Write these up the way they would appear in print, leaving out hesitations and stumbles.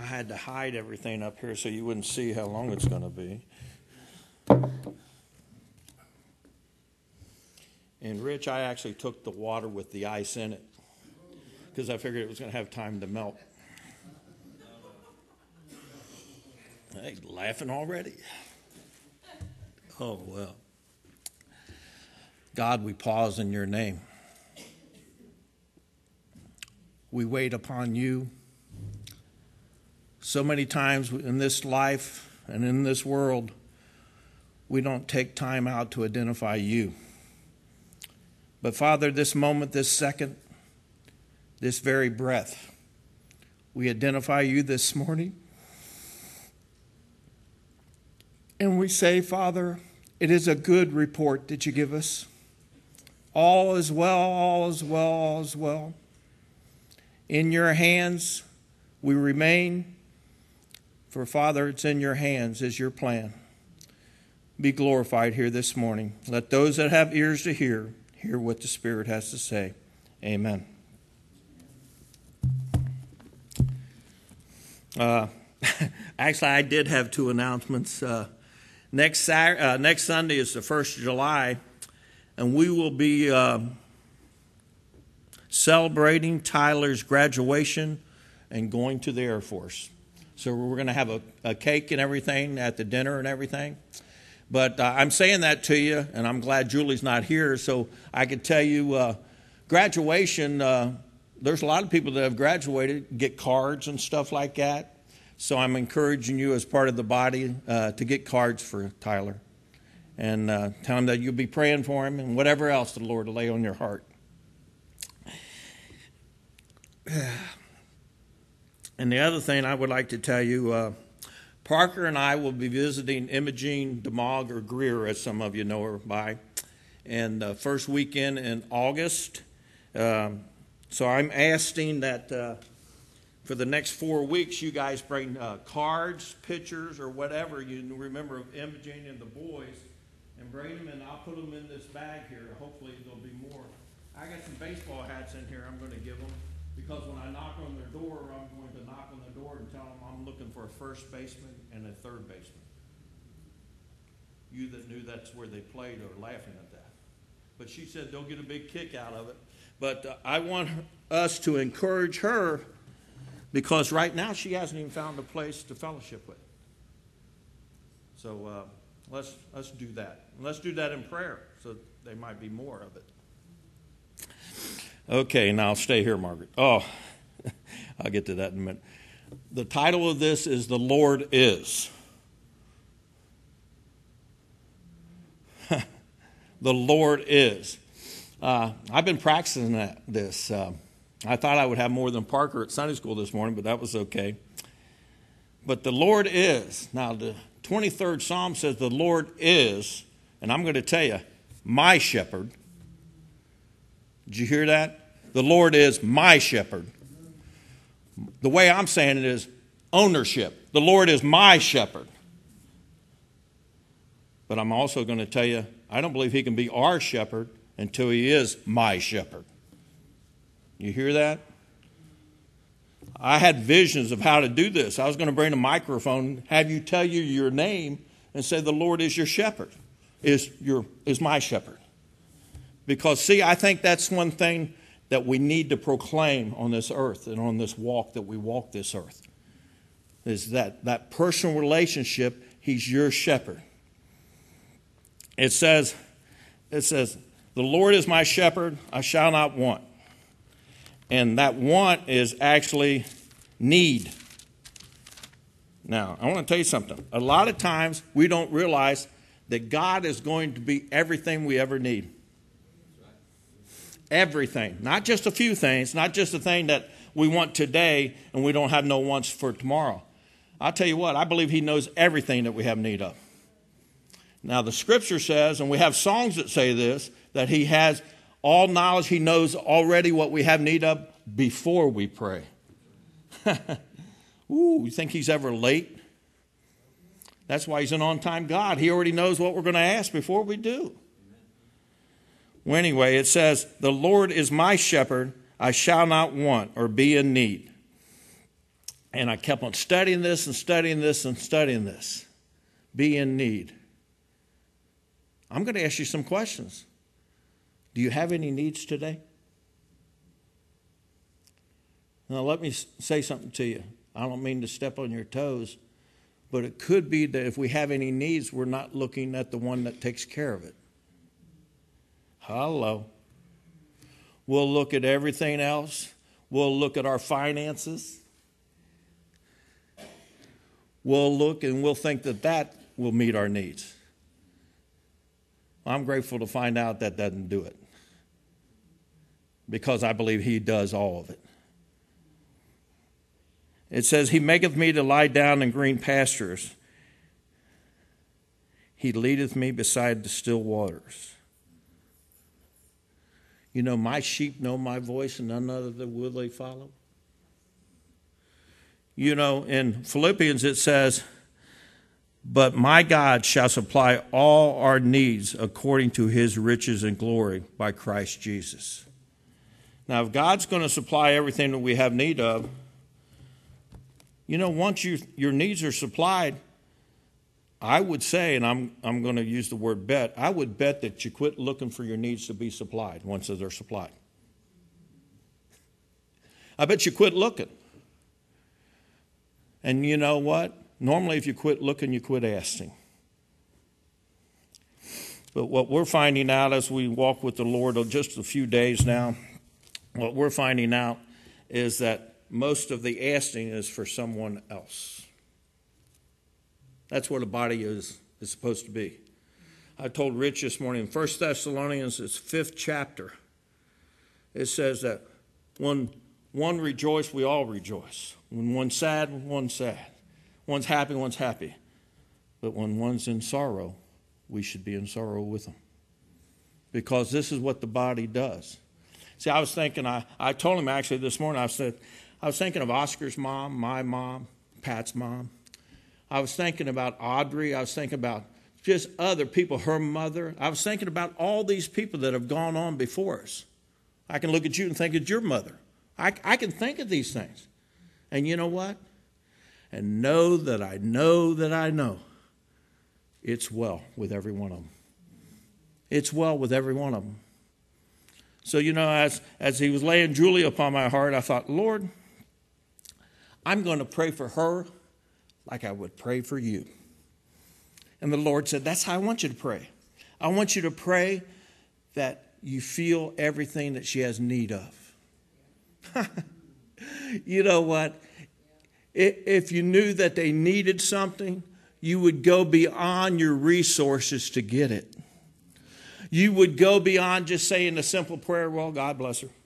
had to hide everything up here so you wouldn't see how long it's going to be. And Rich, I actually took the water with the ice in it because I figured it was going to have time to melt. Hey, laughing already? Oh, well. God, we pause in your name. We wait upon you. So many times in this life and in this world, we don't take time out to identify you. But Father, this moment, this second, this very breath, we identify you this morning. And we say, Father, it is a good report that you give us. All is well, all is well, all is well. In your hands we remain. For Father, it's in your hands is your plan. Be glorified here this morning. Let those that have ears to hear what the Spirit has to say. Amen. Actually, I did have two announcements. Next Sunday is the 1st of July, and we will be celebrating Tyler's graduation and going to the Air Force. So we're going to have a cake and everything at the dinner and everything. But I'm saying that to you, and I'm glad Julie's not here, so I can tell you graduation, there's a lot of people that have graduated, get cards and stuff like that. So I'm encouraging you as part of the body to get cards for Tyler and tell him that you'll be praying for him and whatever else the Lord will lay on your heart. And the other thing I would like to tell you, Parker and I will be visiting Imogene DeMog, or Greer, as some of you know her by, and the first weekend in August. So I'm asking that for the next 4 weeks, you guys bring cards, pictures, or whatever you remember of Imogene and the boys, and bring them, and I'll put them in this bag here. Hopefully there'll be more. I got some baseball hats in here I'm going to give them, because when I knock on their door, I'm going to knock on the door and tell them I'm looking for a first baseman and a third baseman. You that knew that's where they played are laughing at that. But she said they'll get a big kick out of it. But I want us to encourage her, because right now she hasn't even found a place to fellowship with. So let's do that. And let's do that in prayer, so there might be more of it. Okay, now I'll stay here, Margaret. Oh, I'll get to that in a minute. The title of this is The Lord Is. The Lord Is. I've been practicing this. I thought I would have more than Parker at Sunday school this morning, but that was okay. But the Lord is. Now, the 23rd Psalm says the Lord is, and I'm going to tell you, my shepherd. Did you hear that? The Lord is my shepherd. The way I'm saying it is ownership. The Lord is my shepherd. But I'm also going to tell you, I don't believe he can be our shepherd until he is my shepherd. You hear that? I had visions of how to do this. I was going to bring a microphone, have you tell you your name, and say the Lord is your shepherd, is my shepherd. Because, see, I think that's one thing that we need to proclaim on this earth and on this walk that we walk this earth, is that personal relationship, he's your shepherd. It says, the Lord is my shepherd, I shall not want. And that want is actually need. Now, I want to tell you something. A lot of times we don't realize that God is going to be everything we ever need. Everything. Not just a few things, not just the thing that we want today and we don't have no wants for tomorrow. I'll tell you what, I believe he knows everything that we have need of. Now, the scripture says, and we have songs that say this, that he has all knowledge. He knows already what we have need of before we pray. Ooh, you think he's ever late? That's why he's an on-time God. He already knows what we're going to ask before we do. Well, anyway, it says, the Lord is my shepherd, I shall not want or be in need. And I kept on studying this and studying this and studying this. Be in need. I'm going to ask you some questions. Do you have any needs today? Now, let me say something to you. I don't mean to step on your toes, but it could be that if we have any needs, we're not looking at the one that takes care of it. Hello. We'll look at everything else. We'll look at our finances. We'll look and we'll think that that will meet our needs. I'm grateful to find out that doesn't do it, because I believe he does all of it. It says, he maketh me to lie down in green pastures. He leadeth me beside the still waters. You know, my sheep know my voice, and none other will they follow. You know, in Philippians it says, but my God shall supply all our needs according to his riches and glory by Christ Jesus. Now, if God's going to supply everything that we have need of, you know, once your needs are supplied, I would say, and I'm going to use the word bet, I would bet that you quit looking for your needs to be supplied once they're supplied. I bet you quit looking. And you know what? Normally, if you quit looking, you quit asking. But what we're finding out as we walk with the Lord just a few days now, what we're finding out is that most of the asking is for someone else. That's what a body is supposed to be. I told Rich this morning, in 1 Thessalonians, its 5th chapter, it says that when one rejoice, we all rejoice. When one's sad, one's sad. One's happy. But when one's in sorrow, we should be in sorrow with them. Because this is what the body does. See, I was thinking, I told him actually this morning, I was thinking of Oscar's mom, my mom, Pat's mom. I was thinking about Audrey. I was thinking about just other people, her mother. I was thinking about all these people that have gone on before us. I can look at you and think it's your mother. I can think of these things. And you know what? And know that I know it's well with every one of them. It's well with every one of them. So, you know, as he was laying Julia upon my heart, I thought, Lord, I'm going to pray for her like I would pray for you. And the Lord said, that's how I want you to pray. I want you to pray that you feel everything that she has need of. You know what? If you knew that they needed something, you would go beyond your resources to get it. You would go beyond just saying a simple prayer, well, God bless her.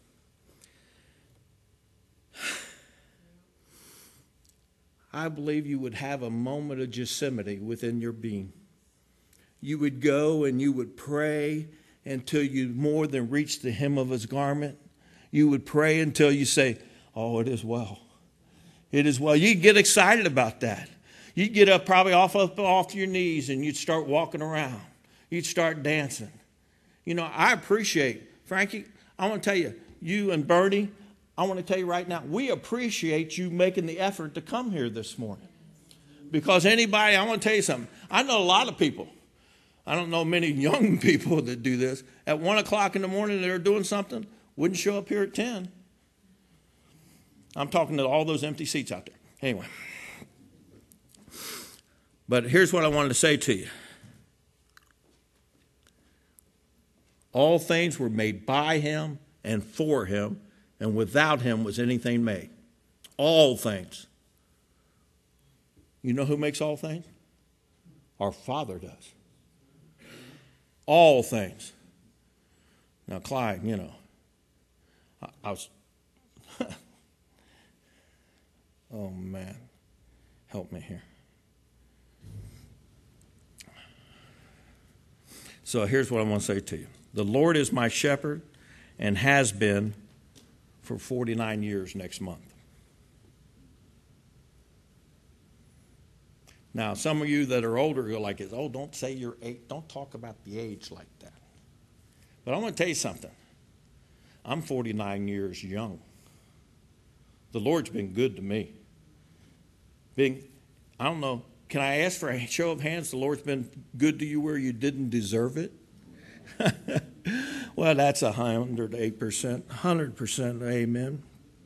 I believe you would have a moment of Gethsemane within your being. You would go and you would pray until you more than reach the hem of his garment. You would pray until you say, oh, it is well. It is well. You'd get excited about that. You'd get up probably off your knees and you'd start walking around. You'd start dancing. You know, I appreciate, Frankie, I want to tell you, you and Bernie, I want to tell you right now, we appreciate you making the effort to come here this morning. Because anybody, I want to tell you something. I know a lot of people. I don't know many young people that do this. At 1 o'clock in the morning, they're doing something, wouldn't show up here at 10. I'm talking to all those empty seats out there. Anyway. But here's what I wanted to say to you. All things were made by him and for him, and without him was anything made. All things. You know who makes all things? Our Father does. All things. Now, Clyde, you know, I was... Oh, man. Help me here. So here's what I want to say to you. The Lord is my shepherd and has been for 49 years next month. Now, some of you that are older, you're like, oh, don't say your age. Don't talk about the age like that. But I want to tell you something. I'm 49 years young. The Lord's been good to me. I don't know. Can I ask for a show of hands? The Lord's been good to you where you didn't deserve it? Well, that's 108%, 100% amen.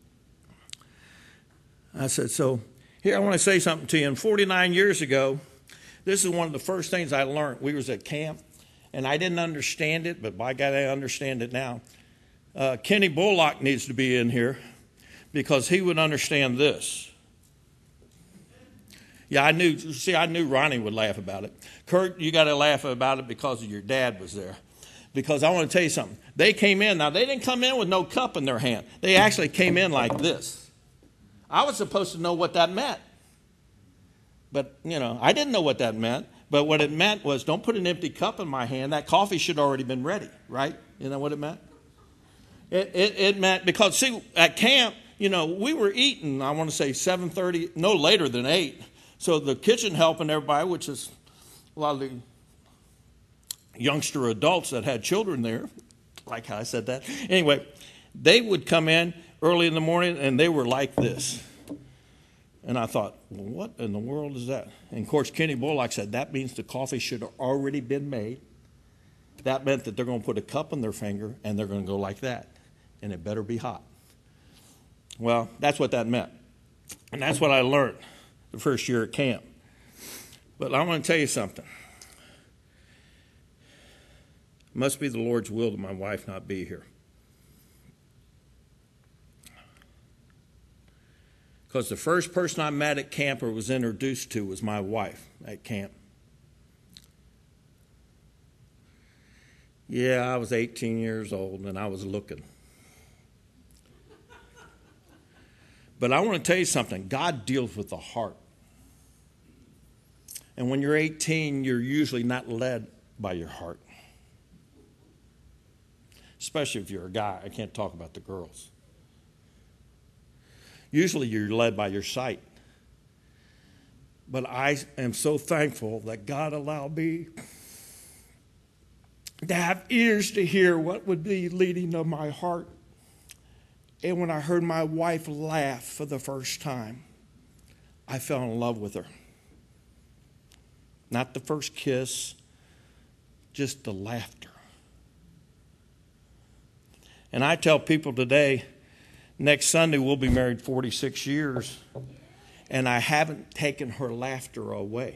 I said, so here I want to say something to you. And 49 years ago, this is one of the first things I learned. We was at camp, and I didn't understand it, but by God, I understand it now. Kenny Bullock needs to be in here because he would understand this. Yeah, I knew Ronnie would laugh about it. Kurt, you got to laugh about it because your dad was there. Because I want to tell you something. They came in. Now, they didn't come in with no cup in their hand. They actually came in like this. I was supposed to know what that meant. But, I didn't know what that meant. But what it meant was, don't put an empty cup in my hand. That coffee should already been ready, right? You know what it meant? It meant, because, see, at camp, we were eating, I want to say 7:30, no later than 8. So the kitchen helping everybody, which is a lot of the youngster adults that had children there, like how I said that. Anyway, they would come in early in the morning, and they were like this. And I thought, well, what in the world is that? And, of course, Kenny Bullock said, that means the coffee should have already been made. That meant that they're going to put a cup on their finger, and they're going to go like that. And it better be hot. Well, that's what that meant. And that's what I learned the first year at camp. But I want to tell you something. It must be the Lord's will that my wife not be here. Because the first person I met at camp or was introduced to was my wife at camp. Yeah, I was 18 years old and I was looking. But I want to tell you something. God deals with the heart. And when you're 18, you're usually not led by your heart. Especially if you're a guy. I can't talk about the girls. Usually you're led by your sight. But I am so thankful that God allowed me to have ears to hear what would be leading of my heart. And when I heard my wife laugh for the first time, I fell in love with her. Not the first kiss, just the laughter. And I tell people today, next Sunday we'll be married 46 years, and I haven't taken her laughter away.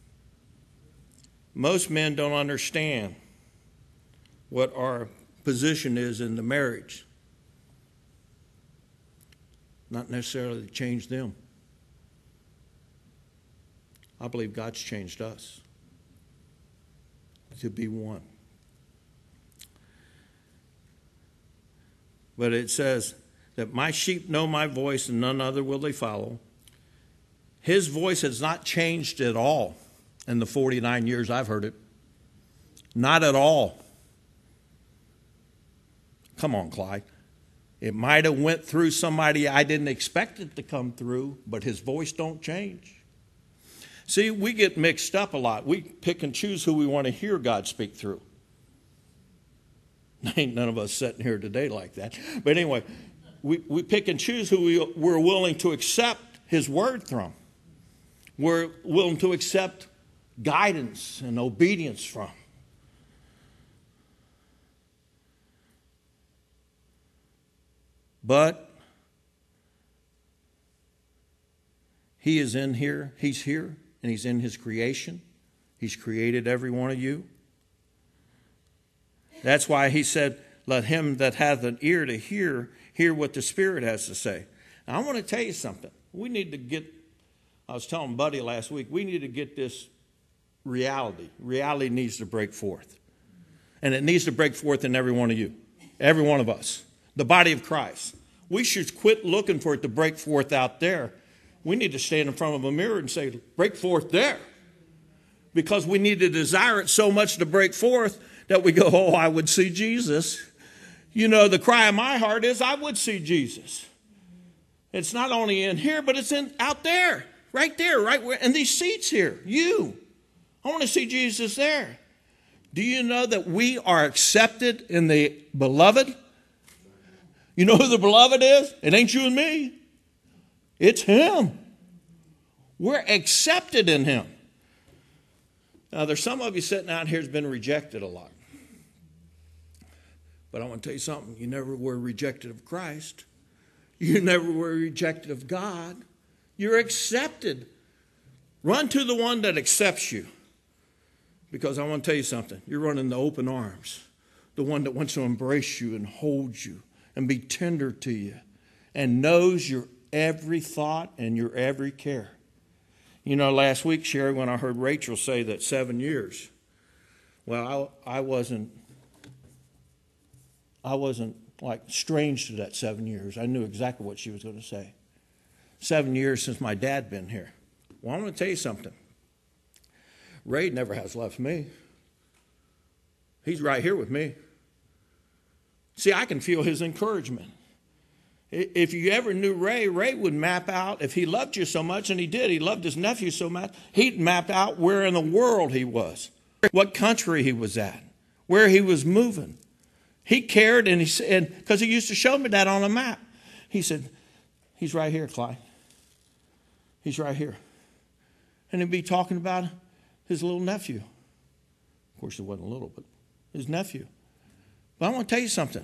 Most men don't understand what our position is in the marriage. Not necessarily to change them. I believe God's changed us to be one. But it says that my sheep know my voice and none other will they follow. His voice has not changed at all in the 49 years I've heard it. Not at all. Come on, Clyde. It might have went through somebody I didn't expect it to come through, but his voice don't change. See, we get mixed up a lot. We pick and choose who we want to hear God speak through. Ain't none of us sitting here today like that. But anyway, we pick and choose who we're willing to accept his word from. We're willing to accept guidance and obedience from. But he is in here. He's here, and he's in his creation. He's created every one of you. That's why he said, let him that hath an ear to hear what the Spirit has to say. Now, I want to tell you something. We need to get, I was telling Buddy last week, we need to get this reality. Reality needs to break forth. And it needs to break forth in every one of you. Every one of us. The body of Christ. We should quit looking for it to break forth out there. We need to stand in front of a mirror and say, break forth there. Because we need to desire it so much to break forth that we go, oh, I would see Jesus. You know, the cry of my heart is, I would see Jesus. It's not only in here, but it's out there. Right there, right where, in these seats here. You. I want to see Jesus there. Do you know that we are accepted in the beloved? You know who the beloved is? It ain't you and me. It's him. We're accepted in him. Now, there's some of you sitting out here who's been rejected a lot. But I want to tell you something. You never were rejected of Christ. You never were rejected of God. You're accepted. Run to the one that accepts you. Because I want to tell you something. You're running the open arms. The one that wants to embrace you and hold you and be tender to you and knows your every thought and your every care. You know, last week, Sherry, when I heard Rachel say that 7 years, well, I wasn't like strange to that 7 years. I knew exactly what she was going to say. 7 years since my dad been here. Well, I'm going to tell you something. Ray never has left me. He's right here with me. See, I can feel his encouragement. If you ever knew Ray, Ray would map out, if he loved you so much, and he did, he loved his nephew so much, he'd map out where in the world he was, what country he was at, where he was moving. He cared, and because he used to show me that on a map. He said, he's right here, Clyde. He's right here. And he'd be talking about his little nephew. Of course, it wasn't little, but his nephew. But I want to tell you something.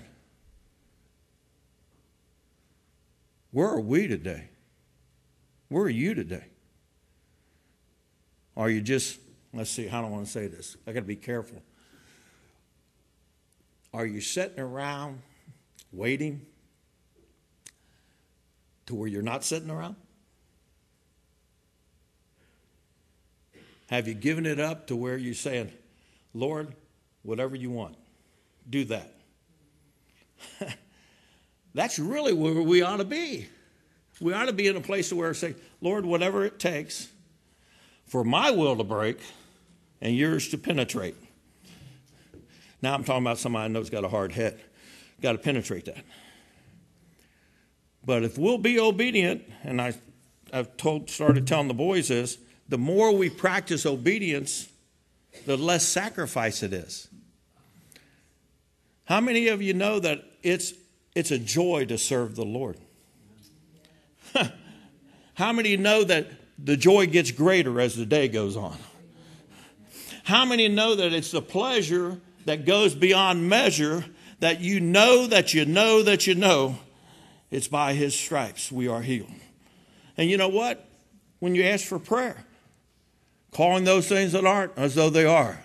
Where are we today? Where are you today? Are you just, let's see, how do I want to say this? I got to be careful. Are you sitting around waiting to where you're not sitting around? Have you given it up to where you're saying, Lord, whatever you want, do that? That's really where we ought to be. We ought to be in a place where we say, Lord, whatever it takes for my will to break and yours to penetrate. Now I'm talking about somebody I know's got a hard head. Got to penetrate that. But if we'll be obedient, and I've started telling the boys this, the more we practice obedience, the less sacrifice it is. How many of you know that it's a joy to serve the Lord? How many know that the joy gets greater as the day goes on? How many know that it's the pleasure that goes beyond measure, that you know that you know that you know it's by his stripes we are healed? And you know what? When you ask for prayer, calling those things that aren't as though they are.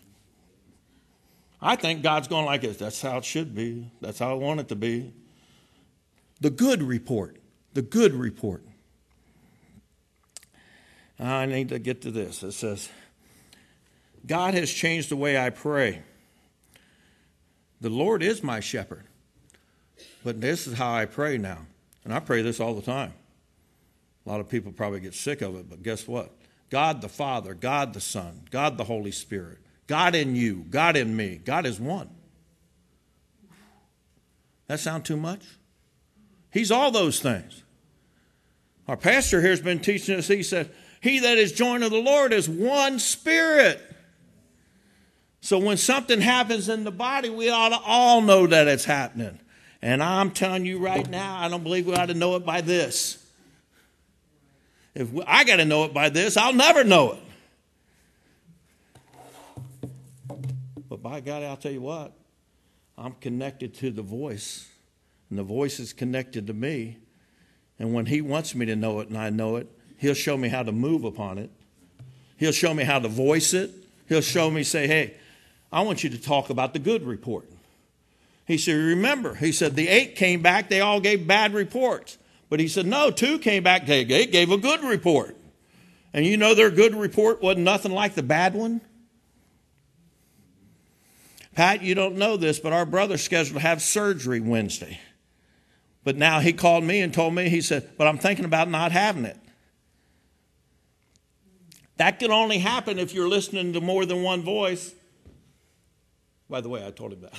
I think God's going like this. That's how it should be. That's how I want it to be. The good report. The good report. I need to get to this. It says, God has changed the way I pray. The Lord is my shepherd. But this is how I pray now. And I pray this all the time. A lot of people probably get sick of it, but guess what? God the Father, God the Son, God the Holy Spirit, God in you, God in me. God is one. That sound too much? He's all those things. Our pastor here has been teaching us, he said, he that is joined to the Lord is one spirit. So when something happens in the body, we ought to all know that it's happening. And I'm telling you right now, I don't believe we ought to know it by this. If I got to know it by this, I'll never know it. But by God, I'll tell you what, I'm connected to the voice, and the voice is connected to me. And when he wants me to know it and I know it, he'll show me how to move upon it. He'll show me how to voice it. He'll show me, say, hey, I want you to talk about the good report. He said, remember, he said, the 8 came back, they all gave bad reports. But he said, no, 2 came back, they gave a good report. And you know their good report wasn't nothing like the bad one? Pat, you don't know this, but our brother's scheduled to have surgery Wednesday. But now he called me and told me, he said, but I'm thinking about not having it. That can only happen if you're listening to more than one voice. By the way, I told him that.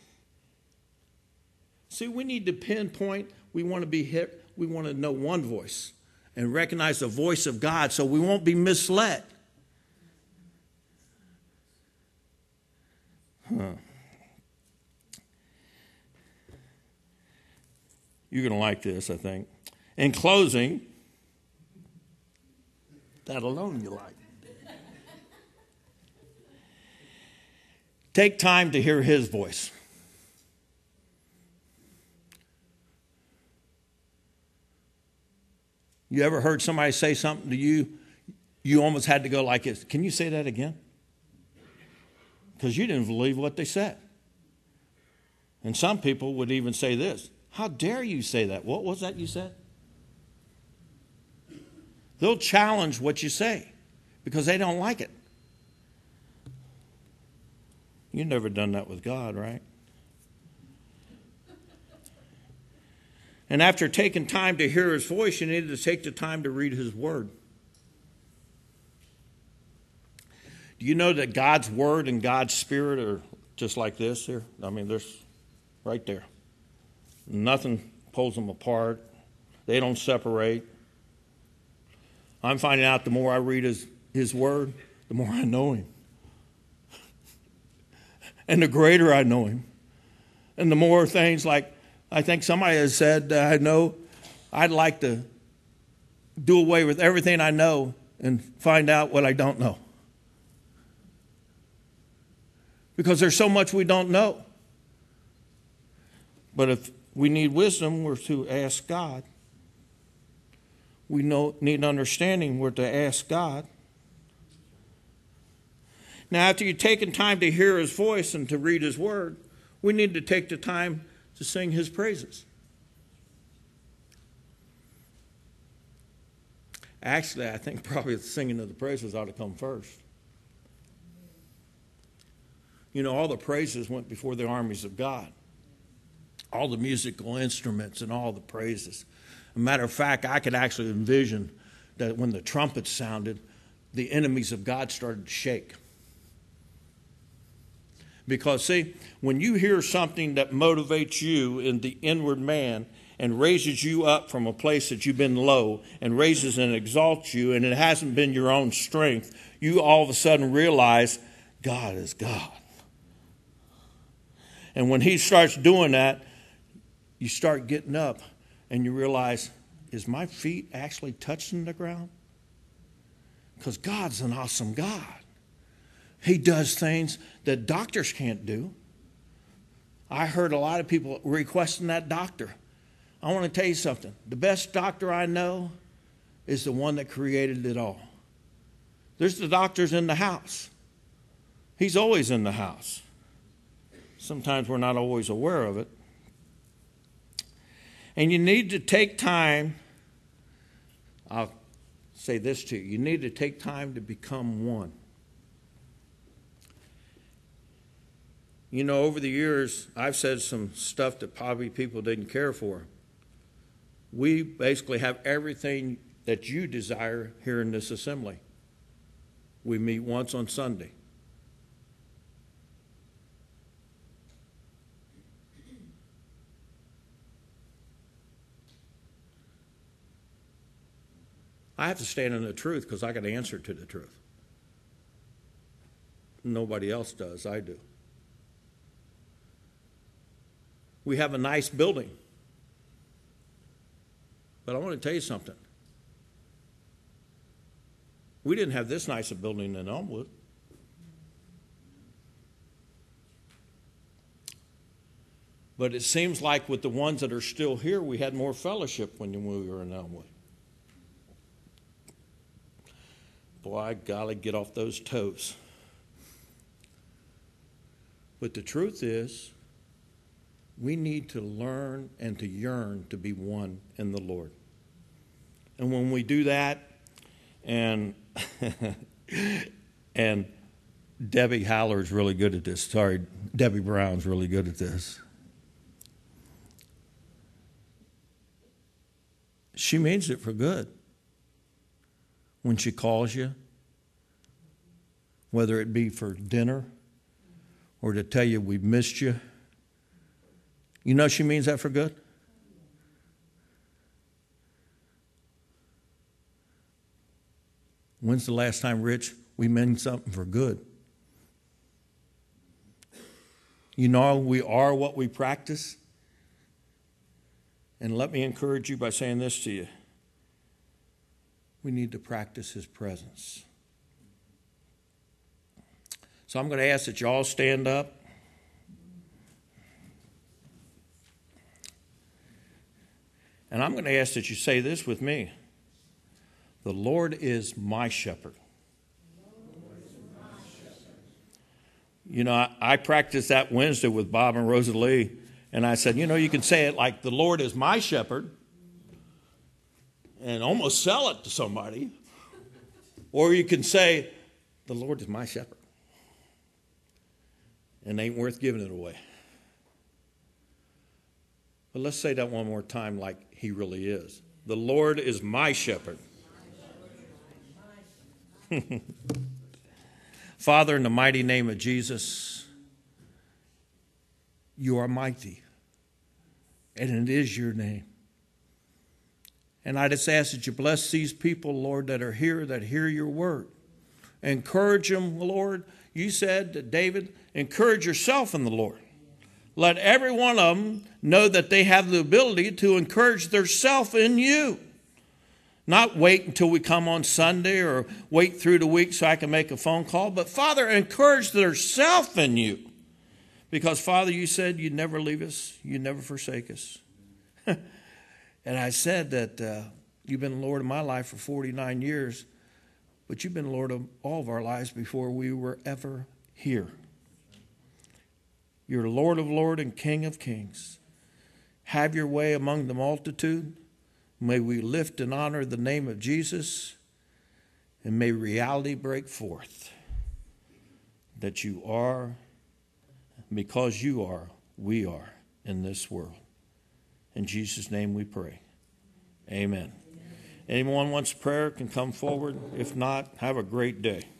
See, we need to pinpoint, we want to be hit, we want to know one voice and recognize the voice of God so we won't be misled. You're going to like this, I think. In closing, That alone you like. Take time to hear his voice. You ever heard somebody say something to you, you almost had to go like this, can you say that again? Because you didn't believe what they said. And some people would even say this, how dare you say that? What was that you said? They'll challenge what you say because they don't like it. You've never done that with God, right? And after taking time to hear his voice, you need to take the time to read his word. Do you know that God's word and God's spirit are just like this here? I mean, they're right there. Nothing pulls them apart. They don't separate. I'm finding out the more I read his word, the more I know him. And the greater I know him. And the more things like, I think somebody has said, I know I'd like to do away with everything I know and find out what I don't know. Because there's so much we don't know. But if we need wisdom, we're to ask God. We need understanding, we're to ask God. Now, after you've taken time to hear his voice and to read his word, we need to take the time to sing his praises. Actually, I think probably the singing of the praises ought to come first. You know, all the praises went before the armies of God. All the musical instruments and all the praises. As a matter of fact, I could actually envision that when the trumpets sounded, the enemies of God started to shake. Because, see, when you hear something that motivates you in the inward man and raises you up from a place that you've been low and raises and exalts you, and it hasn't been your own strength, you all of a sudden realize God is God. And when he starts doing that, you start getting up and you realize, is my feet actually touching the ground? Because God's an awesome God. He does things that doctors can't do. I heard a lot of people requesting that doctor. I want to tell you something. The best doctor I know is the one that created it all. There's the doctors in the house. He's always in the house. Sometimes we're not always aware of it. And you need to take time. I'll say this to you. You need to take time to become one. You know, over the years, I've said some stuff that probably people didn't care for. We basically have everything that you desire here in this assembly. We meet once on Sunday. I have to stand in the truth because I got to answer to the truth. Nobody else does. I do. We have a nice building. But I want to tell you something. We didn't have this nice a building in Elmwood. But it seems like with the ones that are still here, we had more fellowship when we were in Elmwood. Boy, I gotta get off those toes. But the truth is, we need to learn and to yearn to be one in the Lord. And when we do that, and Debbie Haller's really good at this. Sorry, Debbie Brown's really good at this. She means it for good. When she calls you, whether it be for dinner or to tell you we missed you, you know she means that for good? When's the last time, Rich, we meant something for good? You know we are what we practice. And let me encourage you by saying this to you. we need to practice his presence. So I'm going to ask that you all stand up. And I'm going to ask that you say this with me. The Lord is my shepherd. You know, I practiced that Wednesday with Bob and Rosalie, and I said, you know, you can say it like, the Lord is my shepherd, and almost sell it to somebody. Or you can say, the Lord is my shepherd, and it ain't worth giving it away. But let's say that one more time like he really is. The Lord is my shepherd. Father, in the mighty name of Jesus, you are mighty, and it is your name. And I just ask that you bless these people, Lord, that are here, that hear your word. Encourage them, Lord. You said to David, encourage yourself in the Lord. Let every one of them know that they have the ability to encourage themselves in you. Not wait until we come on Sunday or wait through the week so I can make a phone call. But, Father, encourage themselves in you. Because, Father, you said you'd never leave us. You'd never forsake us. And I said that you've been Lord of my life for 49 years. But you've been Lord of all of our lives before we were ever here. You're Lord of lords and King of kings. Have your way among the multitude. May we lift and honor the name of Jesus, and may reality break forth that you are, because you are, we are in this world. In Jesus' name we pray. Amen. Anyone wants prayer can come forward. If not, have a great day.